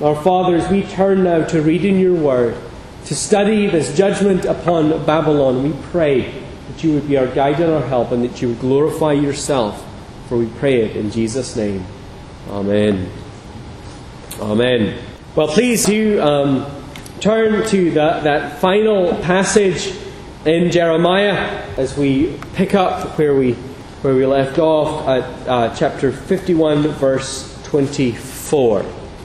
Our Father, as we turn now to reading your word, to study this judgment upon Babylon, we pray that you would be our guide and our help, and that you would glorify yourself. For we pray it in Jesus' name. Amen. Amen. Well, please do turn to that final passage in Jeremiah as we pick up where we left off at chapter 51, verse 24.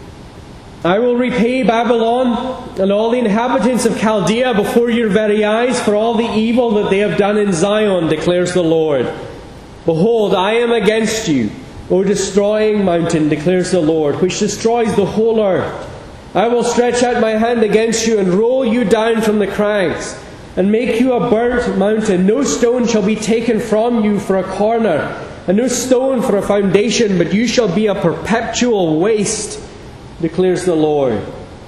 I will repay Babylon and all the inhabitants of Chaldea before your very eyes for all the evil that they have done in Zion, declares the Lord. Behold, I am against you, O destroying mountain, declares the Lord, which destroys the whole earth. I will stretch out my hand against you and roll you down from the crags, and make you a burnt mountain. No stone shall be taken from you for a corner, and no stone for a foundation, but you shall be a perpetual waste, declares the Lord.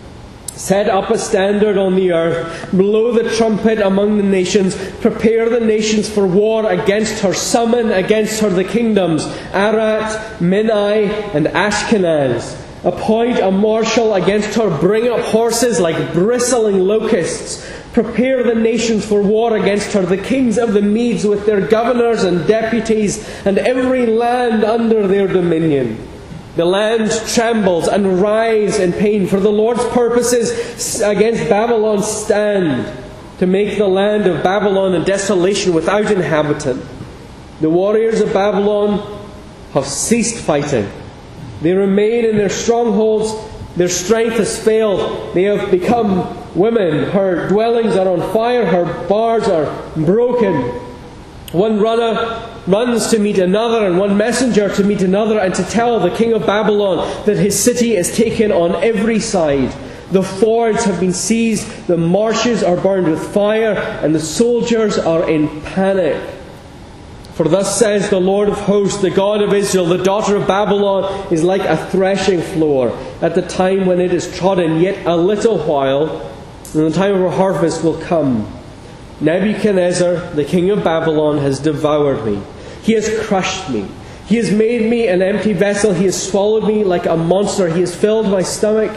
Set up a standard on the earth, blow the trumpet among the nations, prepare the nations for war against her, summon against her the kingdoms, Arat, Minai, and Ashkenaz. Appoint a marshal against her, bring up horses like bristling locusts. Prepare the nations for war against her, the kings of the Medes with their governors and deputies, and every land under their dominion. The land trembles and writhes in pain, for the Lord's purposes against Babylon stand, to make the land of Babylon a desolation without inhabitant. The warriors of Babylon have ceased fighting. They remain in their strongholds. Their strength has failed. They have become women. Her dwellings are on fire. Her bars are broken. One runner runs to meet another, and one messenger to meet another, and to tell the king of Babylon that his city is taken on every side. The fords have been seized, the marshes are burned with fire, and the soldiers are in panic. For thus says the Lord of hosts, the God of Israel, the daughter of Babylon is like a threshing floor at the time when it is trodden. Yet a little while, and the time of her harvest will come. Nebuchadnezzar, the king of Babylon, has devoured me. He has crushed me. He has made me an empty vessel. He has swallowed me like a monster. He has filled his stomach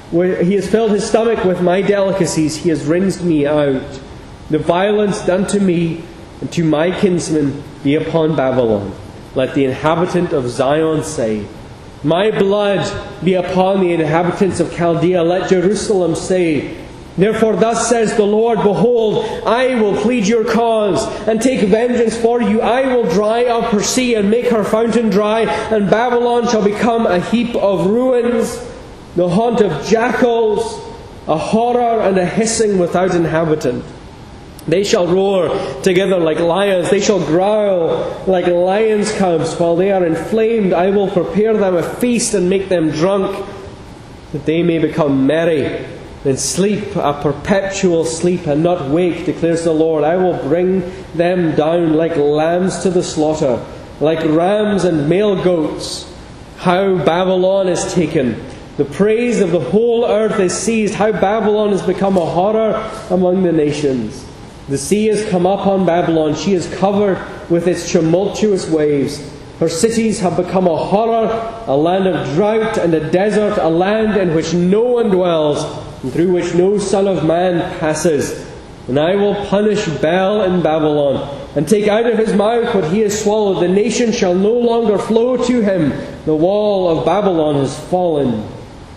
with my delicacies. He has rinsed me out. The violence done to me and to my kinsmen be upon Babylon. Let the inhabitant of Zion say, my blood be upon the inhabitants of Chaldea. Let Jerusalem say, therefore thus says the Lord, behold, I will plead your cause, and take vengeance for you. I will dry up her sea, and make her fountain dry, and Babylon shall become a heap of ruins, the haunt of jackals, a horror and a hissing without inhabitant. They shall roar together like lions. They shall growl like lions' cubs. While they are inflamed, I will prepare them a feast and make them drunk, that they may become merry. Then sleep a perpetual sleep and not wake, declares the Lord. I will bring them down like lambs to the slaughter, like rams and male goats. How Babylon is taken. The praise of the whole earth is seized. How Babylon has become a horror among the nations. The sea has come up on Babylon. She is covered with its tumultuous waves. Her cities have become a horror, a land of drought and a desert, a land in which no one dwells, and through which no son of man passes. And I will punish Bel in Babylon, and take out of his mouth what he has swallowed. The nation shall no longer flow to him. The wall of Babylon has fallen.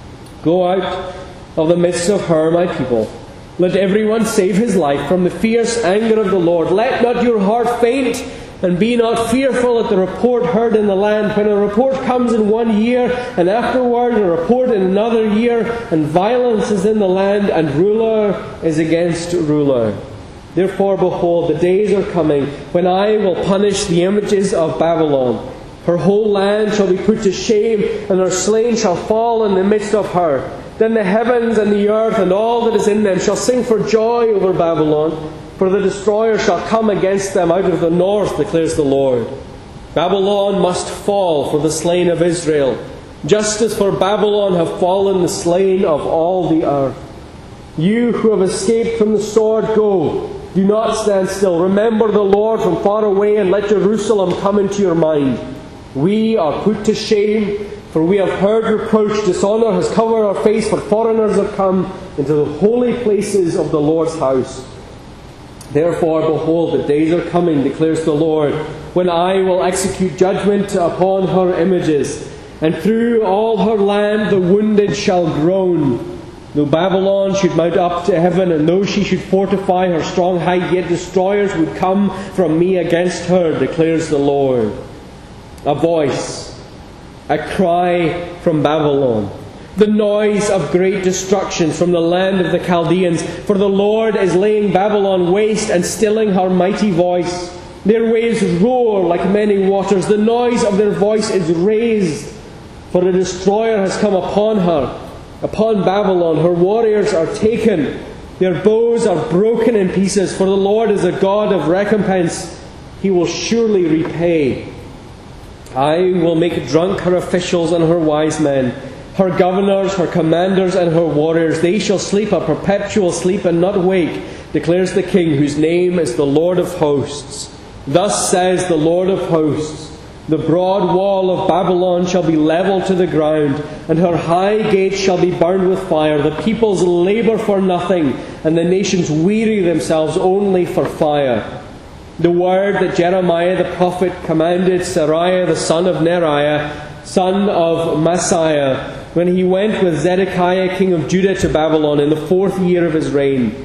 Go out of the midst of her, my people. Let everyone save his life from the fierce anger of the Lord. Let not your heart faint, and be not fearful at the report heard in the land. When a report comes in 1 year, and afterward a report in another year, and violence is in the land, and ruler is against ruler. Therefore, behold, the days are coming when I will punish the images of Babylon. Her whole land shall be put to shame, and her slain shall fall in the midst of her. Then the heavens and the earth and all that is in them shall sing for joy over Babylon, for the destroyer shall come against them out of the north, declares the Lord. Babylon must fall for the slain of Israel, just as for Babylon have fallen the slain of all the earth. You who have escaped from the sword, go. Do not stand still. Remember the Lord from far away, and let Jerusalem come into your mind. We are put to shame. For we have heard reproach, dishonour has covered our face, for foreigners have come into the holy places of the Lord's house. Therefore, behold, the days are coming, declares the Lord, when I will execute judgment upon her images, and through all her land the wounded shall groan. Though Babylon should mount up to heaven, and though she should fortify her strong height, yet destroyers would come from me against her, declares the Lord. A voice, a cry from Babylon, the noise of great destruction from the land of the Chaldeans. For the Lord is laying Babylon waste and stilling her mighty voice. Their waves roar like many waters. The noise of their voice is raised. For a destroyer has come upon her, upon Babylon. Her warriors are taken. Their bows are broken in pieces. For the Lord is a God of recompense. He will surely repay. I will make drunk her officials and her wise men, her governors, her commanders, and her warriors. They shall sleep a perpetual sleep and not wake, declares the King, whose name is the Lord of hosts. Thus says the Lord of hosts, the broad wall of Babylon shall be levelled to the ground, and her high gates shall be burned with fire. The peoples labour for nothing, and the nations weary themselves only for fire. The word that Jeremiah the prophet commanded Seraiah the son of Neriah, son of Maaseiah, when he went with Zedekiah king of Judah to Babylon in the 4th year of his reign.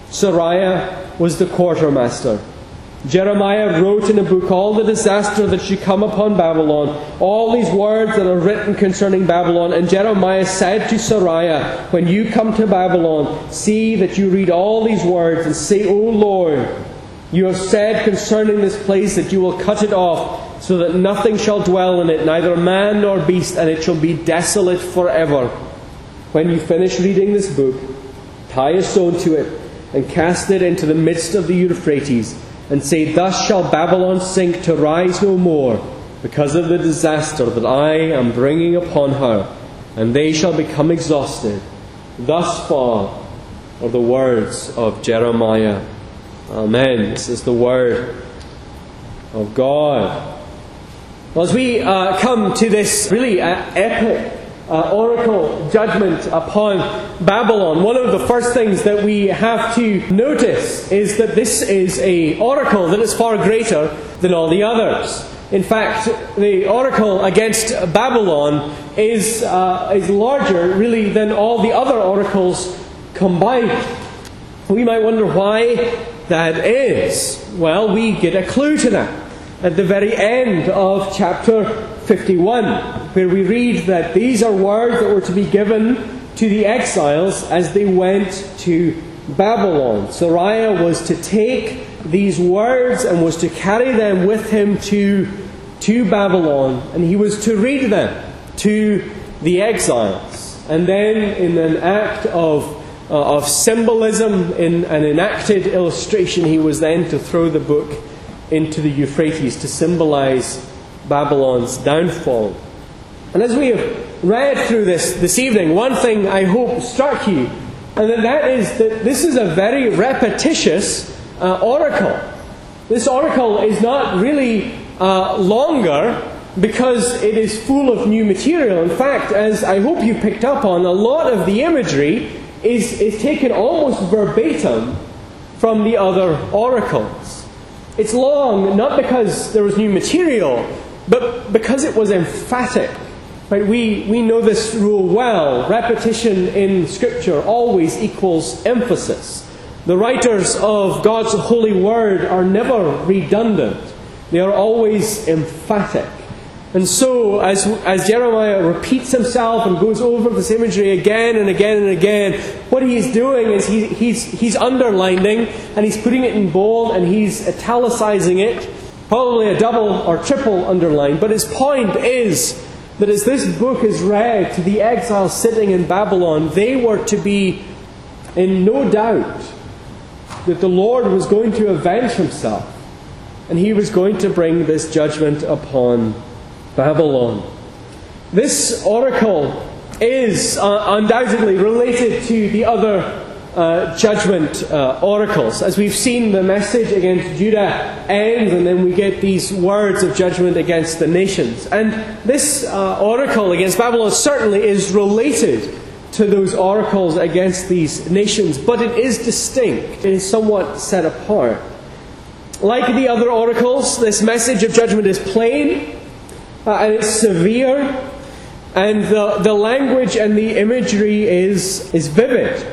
Seraiah was the quartermaster. Jeremiah wrote in a book all the disaster that should come upon Babylon, all these words that are written concerning Babylon. And Jeremiah said to Seraiah, when you come to Babylon, see that you read all these words and say, O Lord, you have said concerning this place that you will cut it off, so that nothing shall dwell in it, neither man nor beast, and it shall be desolate forever. When you finish reading this book, tie a stone to it, and cast it into the midst of the Euphrates, and say, thus shall Babylon sink to rise no more, because of the disaster that I am bringing upon her, and they shall become exhausted. Thus far are the words of Jeremiah. Amen. This is the word of God. Well, as we come to this really epic oracle judgment upon Babylon, one of the first things that we have to notice is that this is an oracle that is far greater than all the others. In fact, the oracle against Babylon is larger really than all the other oracles combined. We might wonder why that is. Well, we get a clue to that at the very end of chapter 51, where we read that these are words that were to be given to the exiles as they went to Babylon. Seraiah was to take these words and was to carry them with him to Babylon, and he was to read them to the exiles. And then, in an act of symbolism, in an enacted illustration, he was then to throw the book into the Euphrates to symbolize Babylon's downfall. And as we have read through this evening, one thing I hope struck you, and that is that this is a very repetitious oracle. This oracle is not really longer because it is full of new material. In fact, as I hope you picked up on, a lot of the imagery is taken almost verbatim from the other oracles. It's long, not because there was new material, but because it was emphatic. Right? We know this rule well. Repetition in Scripture always equals emphasis. The writers of God's holy word are never redundant. They are always emphatic. And so, as Jeremiah repeats himself and goes over this imagery again and again and again, what he's doing is he's underlining, and he's putting it in bold, and he's italicizing it, probably a double or triple underline. But his point is that as this book is read to the exiles sitting in Babylon, they were to be in no doubt that the Lord was going to avenge himself, and he was going to bring this judgment upon Babylon. This oracle is undoubtedly related to the other judgment oracles. As we've seen, the message against Judah ends, and then we get these words of judgment against the nations. And this oracle against Babylon certainly is related to those oracles against these nations, but it is distinct. It is somewhat set apart. Like the other oracles, this message of judgment is plain, and it's severe, and the language and the imagery is vivid.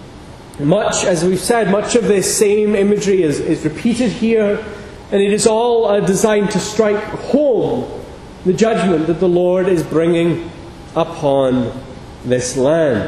Much, as we've said, much of this same imagery is repeated here, and it is all designed to strike home the judgment that the Lord is bringing upon this land.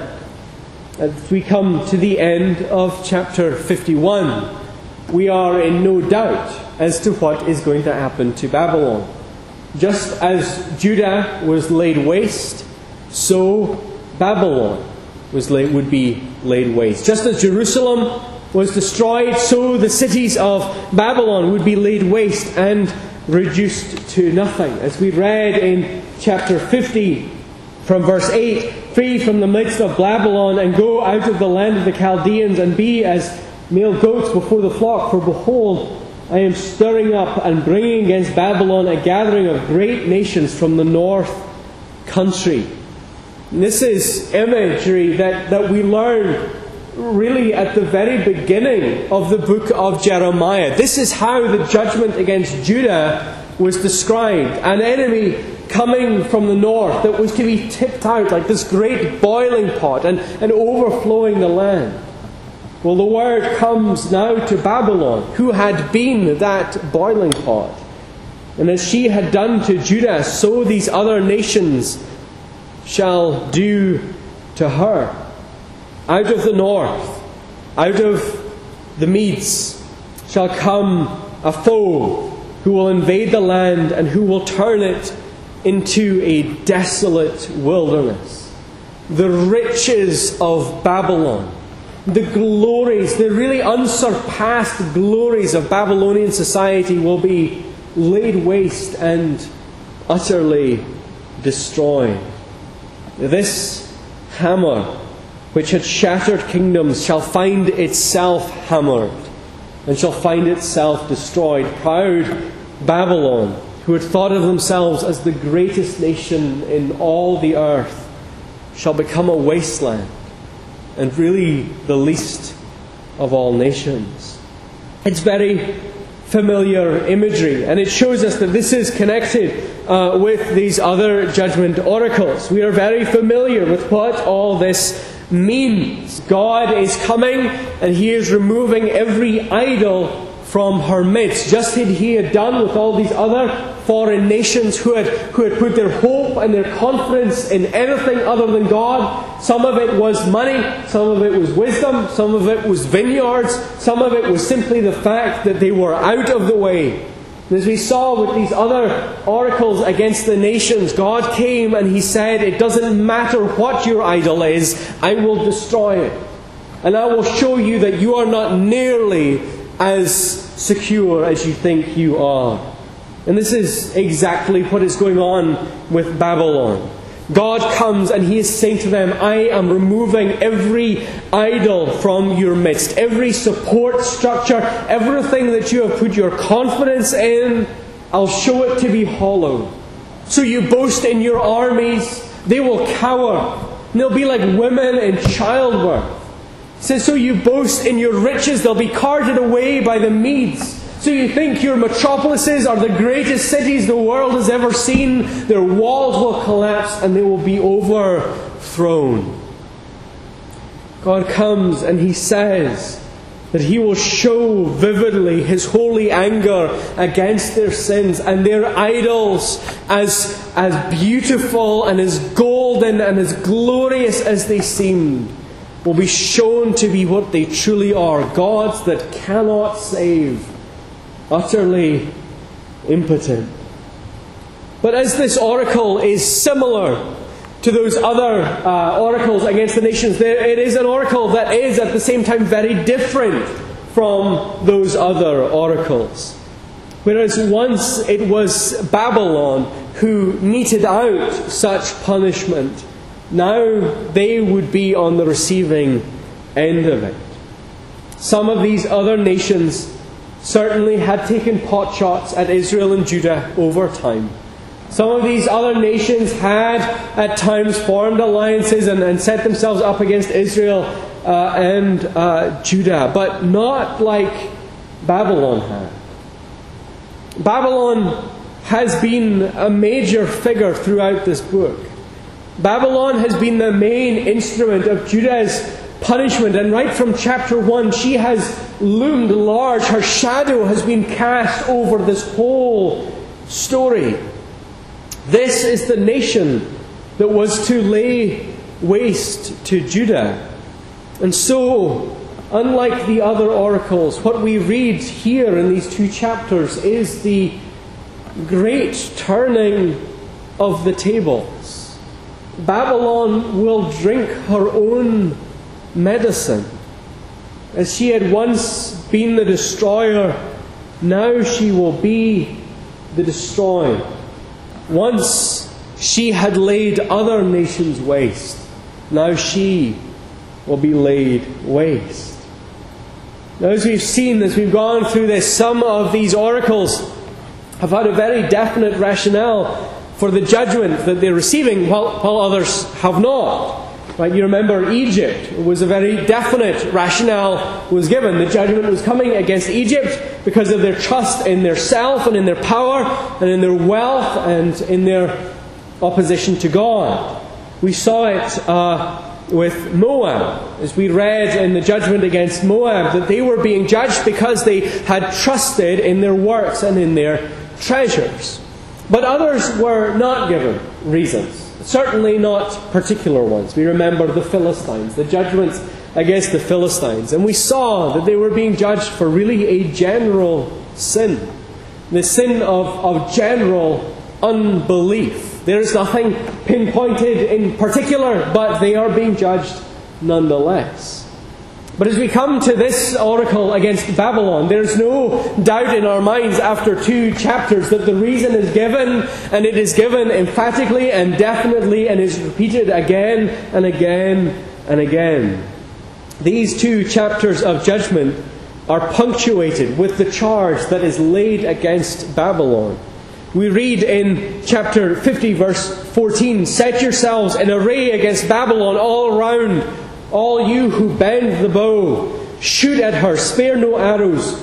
As we come to the end of chapter 51, we are in no doubt as to what is going to happen to Babylon. Just as Judah was laid waste, so Babylon would be laid waste. Just as Jerusalem was destroyed, so the cities of Babylon would be laid waste and reduced to nothing. As we read in chapter 50 from verse 8, "Flee from the midst of Babylon, and go out of the land of the Chaldeans, and be as male goats before the flock. For behold, I am stirring up and bringing against Babylon a gathering of great nations from the north country." And this is imagery that we learn really at the very beginning of the book of Jeremiah. This is how the judgment against Judah was described. An enemy coming from the north that was to be tipped out like this great boiling pot and overflowing the land. Well, the word comes now to Babylon, who had been that boiling pot. And as she had done to Judah, so these other nations shall do to her. Out of the north, out of the Medes, shall come a foe who will invade the land and who will turn it into a desolate wilderness. The riches of Babylon, the glories, the really unsurpassed glories of Babylonian society will be laid waste and utterly destroyed. This hammer, which had shattered kingdoms, shall find itself hammered and shall find itself destroyed. Proud Babylon, who had thought of themselves as the greatest nation in all the earth, shall become a wasteland, and really the least of all nations. It's very familiar imagery, and it shows us that this is connected with these other judgment oracles. We are very familiar with what all this means. God is coming, and He is removing every idol from her midst, just as He had done with all these other foreign nations who had put their hope and their confidence in anything other than God. Some of it was money, some of it was wisdom, some of it was vineyards, some of it was simply the fact that they were out of the way. And as we saw with these other oracles against the nations, God came and He said, "It doesn't matter what your idol is, I will destroy it. And I will show you that you are not nearly as secure as you think you are." And this is exactly what is going on with Babylon. God comes and He is saying to them, "I am removing every idol from your midst, every support structure, everything that you have put your confidence in, I'll show it to be hollow. So you boast in your armies, they will cower, and they'll be like women in childbirth. He says, so you boast in your riches, they'll be carted away by the Medes. So you think your metropolises are the greatest cities the world has ever seen. Their walls will collapse and they will be overthrown." God comes and He says that He will show vividly His holy anger against their sins, and their idols, as beautiful and as golden and as glorious as they seemed, will be shown to be what they truly are: gods that cannot save, utterly impotent. But as this oracle is similar to those other oracles against the nations, it is an oracle that is at the same time very different from those other oracles. Whereas once it was Babylon who meted out such punishment, now they would be on the receiving end of it. Some of these other nations certainly had taken potshots at Israel and Judah over time. Some of these other nations had at times formed alliances and set themselves up against Israel and Judah, but not like Babylon had. Babylon has been a major figure throughout this book. Babylon has been the main instrument of Judah's punishment, and right from chapter 1 she has loomed large. Her shadow has been cast over this whole story. This is the nation that was to lay waste to Judah. And so, unlike the other oracles, what we read here in these 2 chapters is the great turning of the tables. Babylon will drink her own medicine. As she had once been the destroyer, now she will be the destroyed. Once she had laid other nations waste, now she will be laid waste. Now, as we've seen, as we've gone through this, some of these oracles have had a very definite rationale for the judgment that they're receiving, while others have not. Right? You remember Egypt. It was a very definite rationale was given. The judgment was coming against Egypt because of their trust in their self and in their power and in their wealth and in their opposition to God. We saw it with Moab, as we read in the judgment against Moab, that they were being judged because they had trusted in their works and in their treasures. But others were not given reasons. Certainly not particular ones. We remember the Philistines, the judgments against the Philistines. And we saw that they were being judged for really a general sin. The sin of general unbelief. There is nothing pinpointed in particular, but they are being judged nonetheless. But as we come to this oracle against Babylon, there's no doubt in our minds after 2 chapters that the reason is given, and it is given emphatically and definitely, and is repeated again and again and again. These 2 chapters of judgment are punctuated with the charge that is laid against Babylon. We read in chapter 50, verse 14, "Set yourselves in array against Babylon all round, all you who bend the bow, shoot at her, spare no arrows,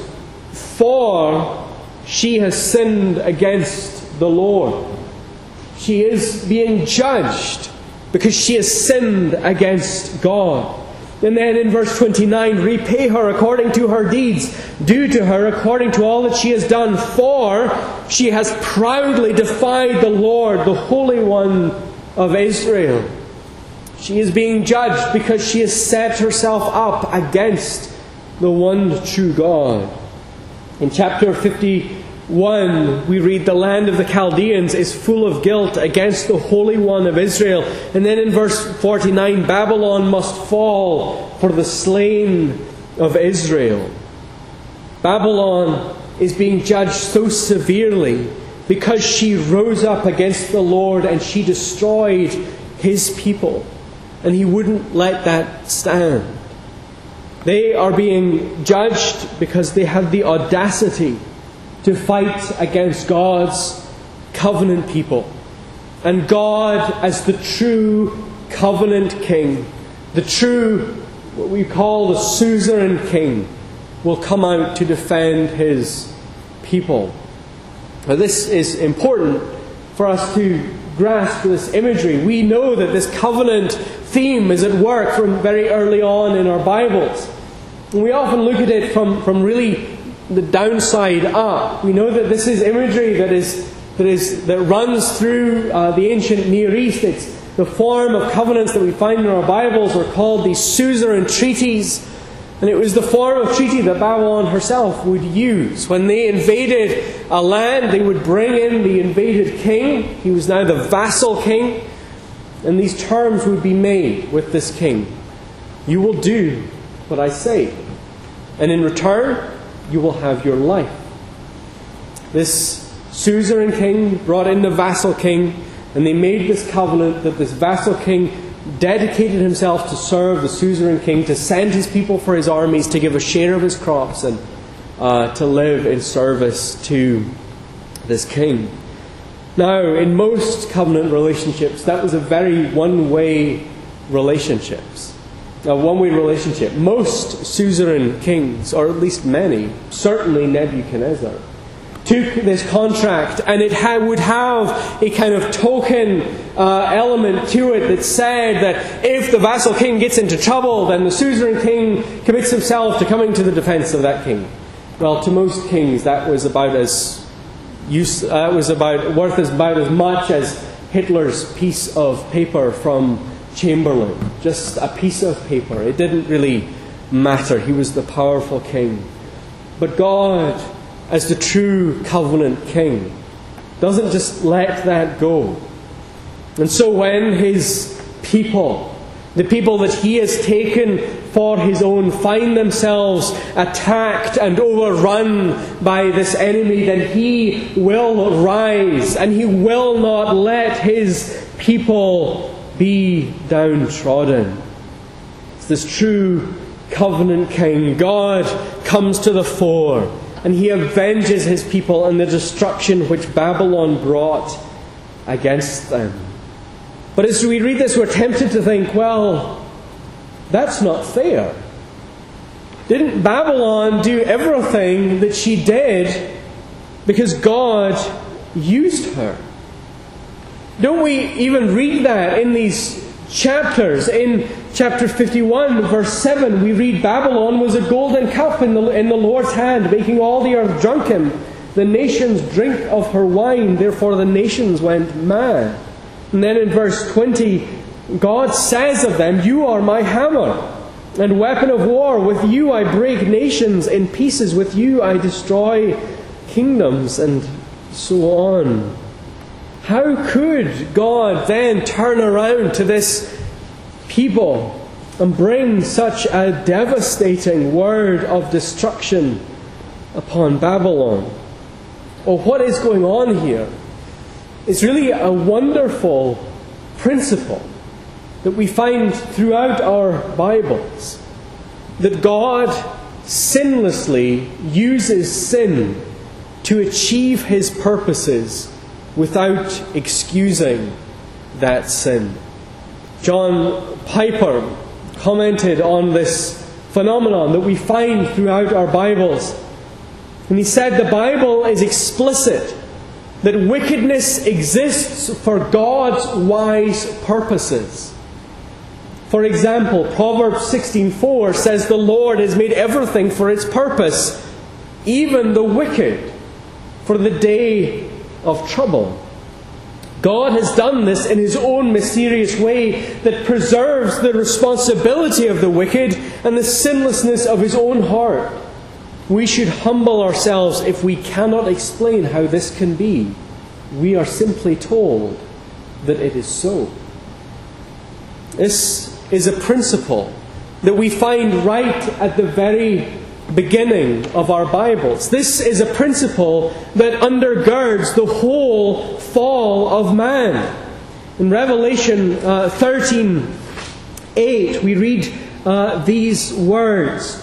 for she has sinned against the Lord." She is being judged because she has sinned against God. And then in verse 29, "Repay her according to her deeds, do to her according to all that she has done, for she has proudly defied the Lord, the Holy One of Israel." She is being judged because she has set herself up against the one true God. In chapter 51, we read, "The land of the Chaldeans is full of guilt against the Holy One of Israel." And then in verse 49, "Babylon must fall for the slain of Israel." Babylon is being judged so severely because she rose up against the Lord and she destroyed His people. And He wouldn't let that stand. They are being judged because they have the audacity to fight against God's covenant people. And God, as the true covenant king, the true, what we call the suzerain king, will come out to defend His people. Now, this is important for us to grasp this imagery. We know that this covenant theme is at work from very early on in our Bibles. And we often look at it from really the downside up. We know that this is imagery that runs through the ancient Near East. It's the form of covenants that we find in our Bibles are called the suzerain treaties. And it was the form of treaty that Babylon herself would use. When they invaded a land, they would bring in the invaded king. He was now the vassal king. And these terms would be made with this king. "You will do what I say. And in return, you will have your life." This suzerain king brought in the vassal king. And they made this covenant that this vassal king dedicated himself to serve the suzerain king, to send his people for his armies, to give a share of his crops, and to live in service to this king. Now, in most covenant relationships, that was a very one-way relationship. Most suzerain kings, or at least many, certainly Nebuchadnezzar, took this contract, and it would have a kind of token element to it that said that if the vassal king gets into trouble, then the suzerain king commits himself to coming to the defense of that king. Well, to most kings, that was about worth about as much as Hitler's piece of paper from Chamberlain. Just a piece of paper. It didn't really matter. He was the powerful king. But God, as the true covenant king, doesn't just let that go. And so when his people, the people that he has taken for his own, find themselves attacked and overrun by this enemy, then he will rise, and he will not let his people be downtrodden. It's this true covenant king. God comes to the fore, and he avenges his people in the destruction which Babylon brought against them. But as we read this, we're tempted to think, well, that's not fair. Didn't Babylon do everything that she did because God used her? Don't we even read that in these chapters? In chapter 51, verse 7, we read, Babylon was a golden cup in the Lord's hand, making all the earth drunken. The nations drink of her wine, therefore the nations went mad. And then in verse 20, God says of them, you are my hammer and weapon of war. With you I break nations in pieces. With you I destroy kingdoms, and so on. How could God then turn around to this people and bring such a devastating word of destruction upon Babylon? Well, what is going on here? It's really a wonderful principle that we find throughout our Bibles, that God sinlessly uses sin to achieve his purposes without excusing that sin. John Piper commented on this phenomenon that we find throughout our Bibles, and he said the Bible is explicit that wickedness exists for God's wise purposes. For example, Proverbs 16:4 says the Lord has made everything for its purpose, even the wicked, for the day of trouble. God has done this in his own mysterious way that preserves the responsibility of the wicked and the sinlessness of his own heart. We should humble ourselves if we cannot explain how this can be. We are simply told that it is so. This is a principle that we find right at the very beginning of our Bibles. This is a principle that undergirds the whole fall of man. In Revelation 13:8, we read these words.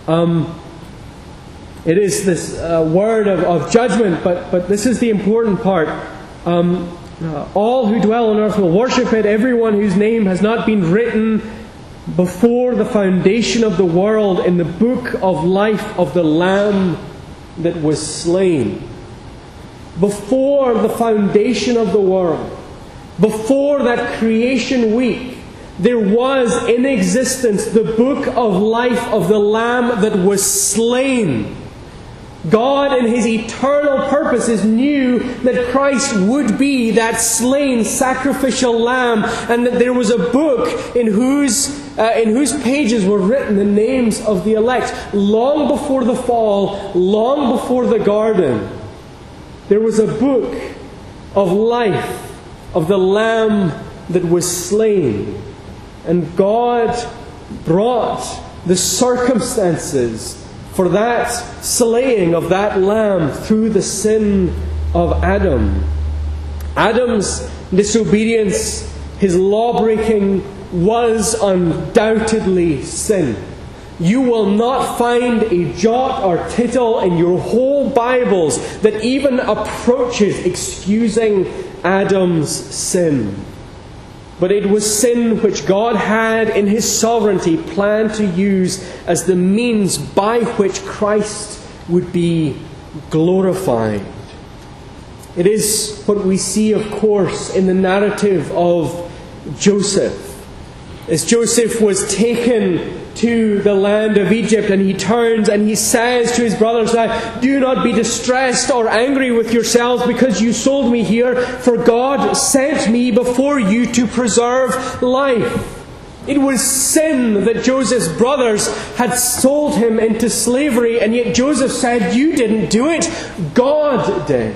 It is this word of judgment, but this is the important part. All who dwell on earth will worship it, everyone whose name has not been written before the foundation of the world in the book of life of the Lamb that was slain. Before the foundation of the world, before that creation week, there was in existence the book of life of the Lamb that was slain. God in his eternal purposes knew that Christ would be that slain sacrificial lamb, and that there was a book in whose pages were written the names of the elect. Long before the fall, long before the garden, there was a book of life of the Lamb that was slain. And God brought the circumstances for that slaying of that lamb through the sin of Adam. Adam's disobedience, his law-breaking, was undoubtedly sin. You will not find a jot or tittle in your whole Bibles that even approaches excusing Adam's sin. But it was sin which God had in His sovereignty planned to use as the means by which Christ would be glorified. It is what we see, of course, in the narrative of Joseph. As Joseph was taken to the land of Egypt, and he turns and he says to his brothers, "Now, do not be distressed or angry with yourselves because you sold me here, for God sent me before you to preserve life." It was sin that Joseph's brothers had sold him into slavery, and yet Joseph said, "You didn't do it, God did."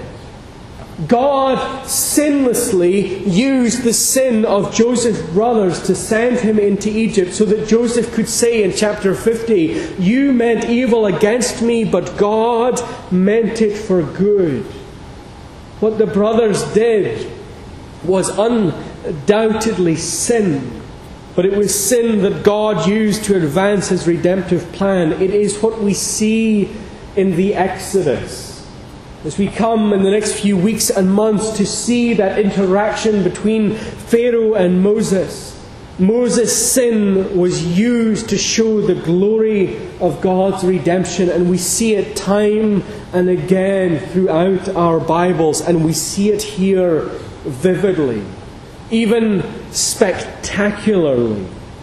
God sinlessly used the sin of Joseph's brothers to send him into Egypt so that Joseph could say in chapter 50, "You meant evil against me, but God meant it for good." What the brothers did was undoubtedly sin, but it was sin that God used to advance His redemptive plan. It is what we see in the Exodus. As we come in the next few weeks and months to see that interaction between Pharaoh and Moses, Moses' sin was used to show the glory of God's redemption, and we see it time and again throughout our Bibles, and we see it here vividly, even spectacularly.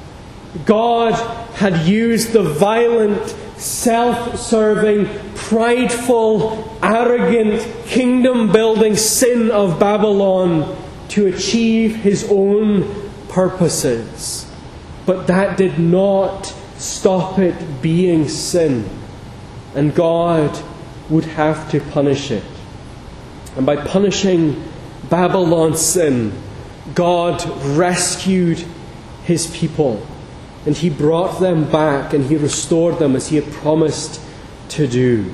God had used the violent, self-serving, prideful, arrogant, kingdom-building sin of Babylon to achieve His own purposes. But that did not stop it being sin, and God would have to punish it. And by punishing Babylon's sin, God rescued His people. And He brought them back and He restored them as He had promised to do.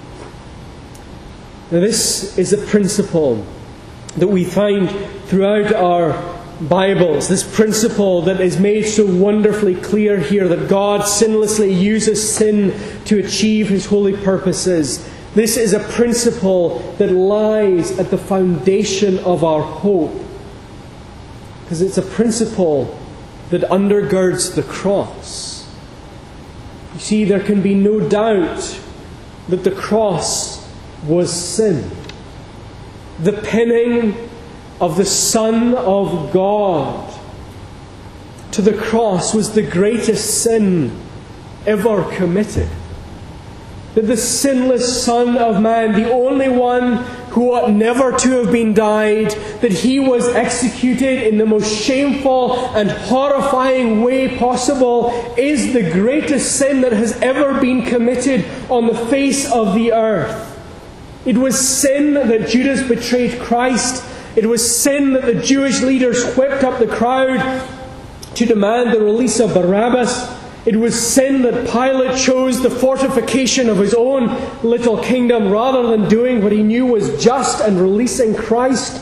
Now, this is a principle that we find throughout our Bibles. This principle that is made so wonderfully clear here, that God sinlessly uses sin to achieve His holy purposes. This is a principle that lies at the foundation of our hope. Because it's a principle that undergirds the cross. You see, there can be no doubt that the cross was sin. The pinning of the Son of God to the cross was the greatest sin ever committed. That the sinless Son of Man, the only one who ought never to have been died, that He was executed in the most shameful and horrifying way possible, is the greatest sin that has ever been committed on the face of the earth. It was sin that Judas betrayed Christ. It was sin that the Jewish leaders whipped up the crowd to demand the release of Barabbas. It was sin that Pilate chose the fortification of his own little kingdom rather than doing what he knew was just and releasing Christ.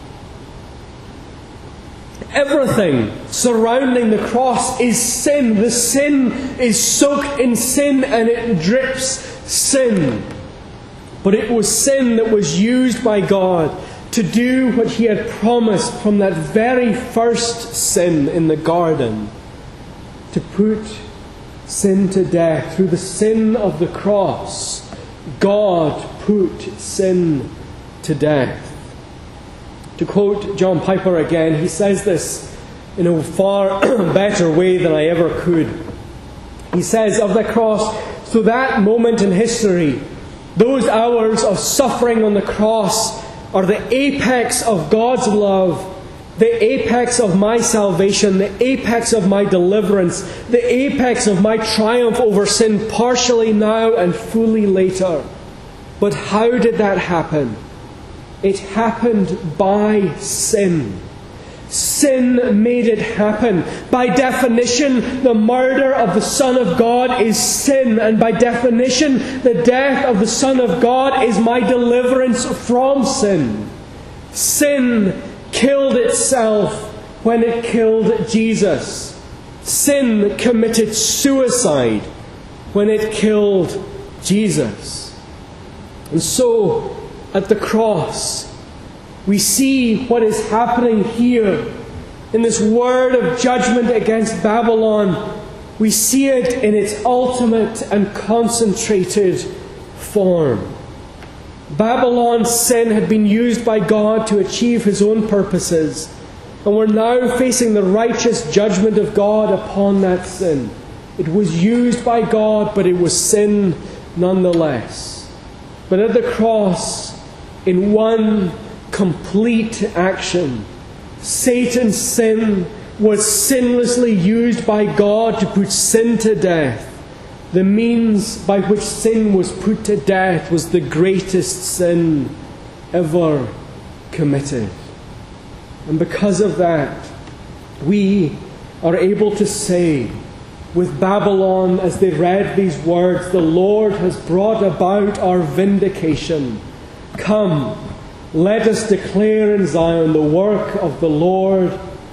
Everything surrounding the cross is sin. The sin is soaked in sin and it drips sin. But it was sin that was used by God to do what He had promised from that very first sin in the garden, to put sin to death. Through the sin of the cross, God put sin to death. To quote John Piper again, he says this in a far better way than I ever could. He says of the cross, "So that moment in history, those hours of suffering on the cross, are the apex of God's love, the apex of my salvation, the apex of my deliverance, the apex of my triumph over sin, partially now and fully later." But how did that happen? It happened by sin. Sin made it happen. By definition, the murder of the Son of God is sin. And by definition, the death of the Son of God is my deliverance from sin. Sin killed itself when it killed Jesus. Sin committed suicide when it killed Jesus. And so, at the cross, we see what is happening here in this word of judgment against Babylon. We see it in its ultimate and concentrated form. Babylon's sin had been used by God to achieve His own purposes, and we're now facing the righteous judgment of God upon that sin. It was used by God, but it was sin nonetheless. But at the cross, in one complete action, Satan's sin was sinlessly used by God to put sin to death. The means by which sin was put to death was the greatest sin ever committed. And because of that, we are able to say with Babylon as they read these words, "The Lord has brought about our vindication. Come, let us declare in Zion the work of the Lord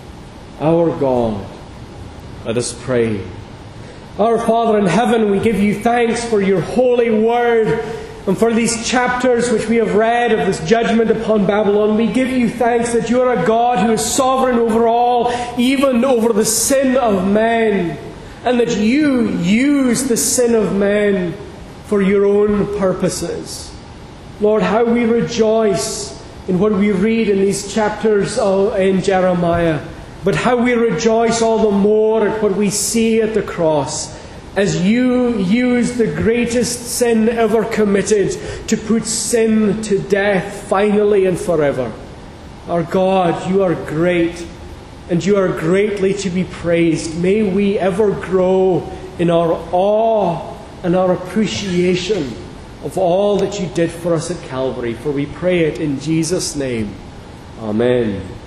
our God." Let us pray. Our Father in heaven, we give you thanks for your holy word and for these chapters which we have read of this judgment upon Babylon. We give you thanks that you are a God who is sovereign over all, even over the sin of men, and that you use the sin of men for your own purposes. Lord, how we rejoice in what we read in these chapters in Jeremiah, but how we rejoice all the more at what we see at the cross, as you use the greatest sin ever committed to put sin to death finally and forever. Our God, you are great, and you are greatly to be praised. May we ever grow in our awe and our appreciation of all that you did for us at Calvary, for we pray it in Jesus' name. Amen.